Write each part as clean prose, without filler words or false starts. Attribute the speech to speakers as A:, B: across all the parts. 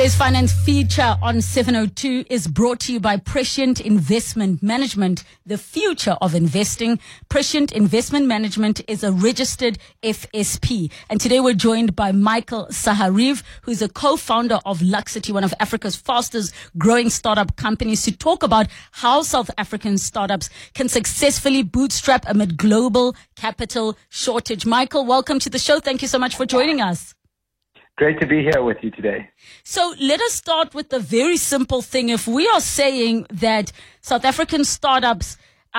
A: Today's finance feature on 702 is brought to you by Prescient Investment Management, the future of investing. Prescient Investment Management is a registered FSP. And today we're joined by Michael Sahariv, who's a co-founder of Luxity, one of Africa's fastest growing startup companies, to talk about how South African startups can successfully bootstrap amid global capital shortage. Michael, welcome to the show. Thank you so much for joining us.
B: Great to be here with you today.
A: So let us start with the very simple thing. If we are saying that South African startups,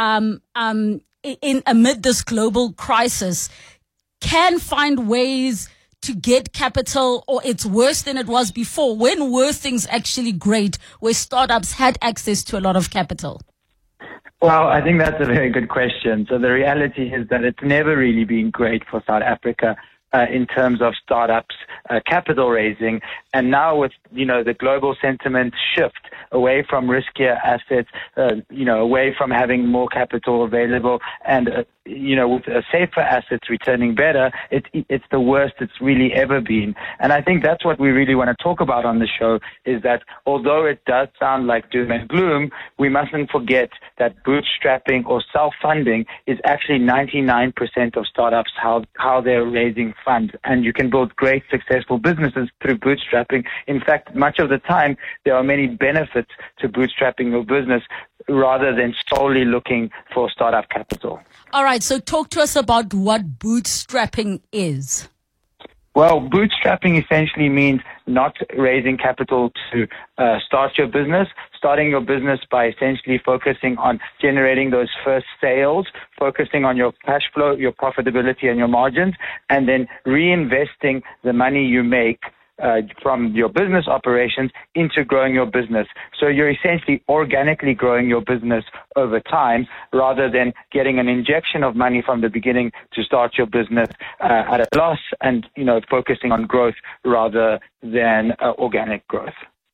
A: amid this global crisis, can find ways to get capital, or it's worse than it was before, when were things actually great where startups had access to a lot of capital?
B: Well, I think that's a very good question. So the reality is that it's never really been great for South Africa in terms of startups, capital raising. And now with, the global sentiment shift away from riskier assets, away from having more capital available and, with safer assets returning better, it's the worst it's really ever been. And I think that's what we really want to talk about on the show, is that although it does sound like doom and gloom, we mustn't forget that bootstrapping or self-funding is actually 99% of startups, how they're raising funds. And you can build great, successful businesses through bootstrapping. In fact, much of the time, there are many benefits to bootstrapping your business rather than solely looking for startup capital.
A: All right, so talk to us about what bootstrapping is.
B: Well, bootstrapping essentially means not raising capital to start your business, starting your business by essentially focusing on generating those first sales, focusing on your cash flow, your profitability, and your margins, and then reinvesting the money you make from your business operations into growing your business. So you're essentially organically growing your business over time rather than getting an injection of money from the beginning to start your business at a loss and, focusing on growth rather than organic growth.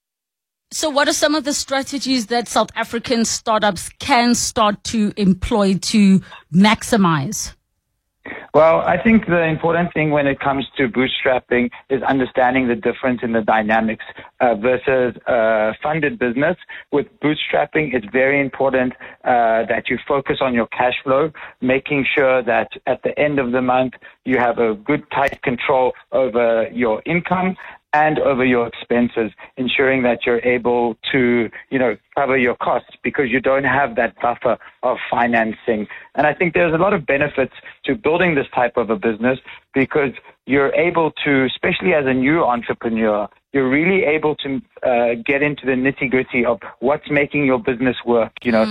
A: So what are some of the strategies that South African startups can start to employ to maximize?
B: Well, I think the important thing when it comes to bootstrapping is understanding the difference in the dynamics versus funded business. With bootstrapping, it's very important that you focus on your cash flow, making sure that at the end of the month you have a good, tight control over your income and over your expenses, ensuring that you're able to, cover your costs because you don't have that buffer of financing. And I think there's a lot of benefits to building this type of a business because you're able to, especially as a new entrepreneur, you're really able to get into the nitty-gritty of what's making your business work.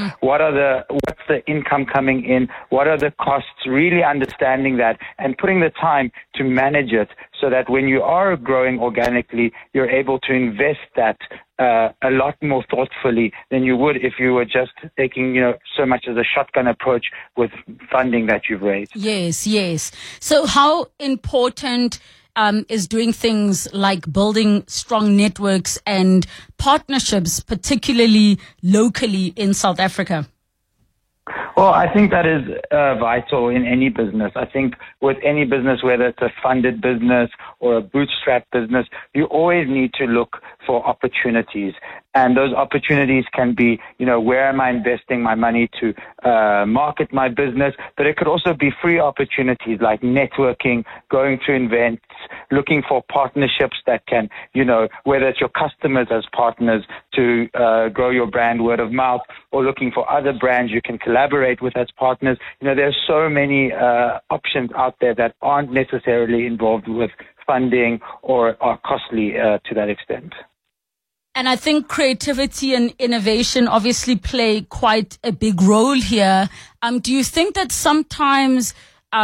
B: What's the income coming in? What are the costs? Really understanding that and putting the time to manage it so that when you are growing organically, you're able to invest that a lot more thoughtfully than you would if you were just taking, so much as a shotgun approach with funding that you've raised.
A: Yes. So how important is doing things like building strong networks and partnerships, particularly locally in South Africa?
B: Well, I think that is vital in any business. I think with any business, whether it's a funded business or a bootstrap business, you always need to look for opportunities. And those opportunities can be, where am I investing my money to market my business? But it could also be free opportunities like networking, going to events, looking for partnerships that can, whether it's your customers as partners to grow your brand word of mouth, or looking for other brands you can collaborate with as partners. There's so many options out there that aren't necessarily involved with funding or are costly to that extent.
A: And I think creativity and innovation obviously play quite a big role here. Do you think that sometimes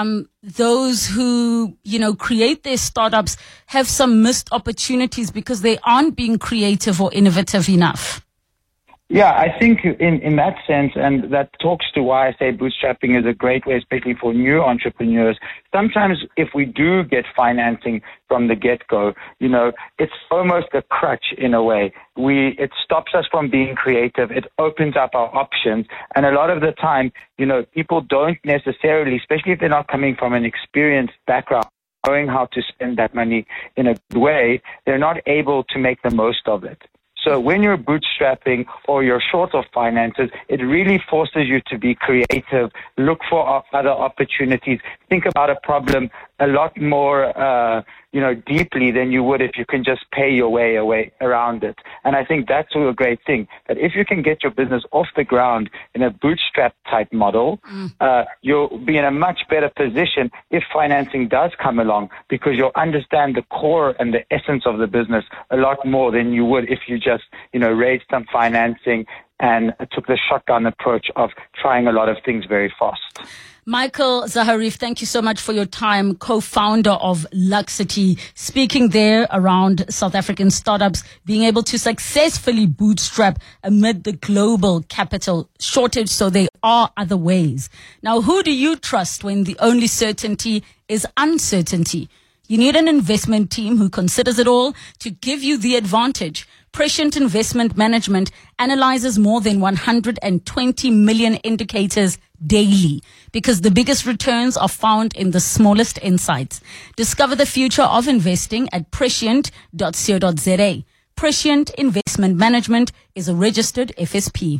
A: those who, create their startups have some missed opportunities because they aren't being creative or innovative enough?
B: Yeah, I think in that sense, and that talks to why I say bootstrapping is a great way, especially for new entrepreneurs. Sometimes if we do get financing from the get-go, it's almost a crutch in a way. It stops us from being creative. It opens up our options. And a lot of the time, people don't necessarily, especially if they're not coming from an experienced background, knowing how to spend that money in a good way, they're not able to make the most of it. So when you're bootstrapping or you're short of finances, it really forces you to be creative, look for other opportunities, think about a problem a lot more, deeply than you would if you can just pay your way around it. And I think that's a great thing, that if you can get your business off the ground in a bootstrap type model, you'll be in a much better position if financing does come along, because you'll understand the core and the essence of the business a lot more than you would if you just, raised some financing and took the shotgun approach of trying a lot of things very fast.
A: Michael Zaharif, thank you so much for your time, co-founder of Luxity, speaking there around South African startups being able to successfully bootstrap amid the global capital shortage. So there are other ways. Now, who do you trust when the only certainty is uncertainty? You need an investment team who considers it all to give you the advantage. Prescient Investment Management analyzes more than 120 million indicators daily, because the biggest returns are found in the smallest insights. Discover the future of investing at prescient.co.za. Prescient Investment Management is a registered FSP.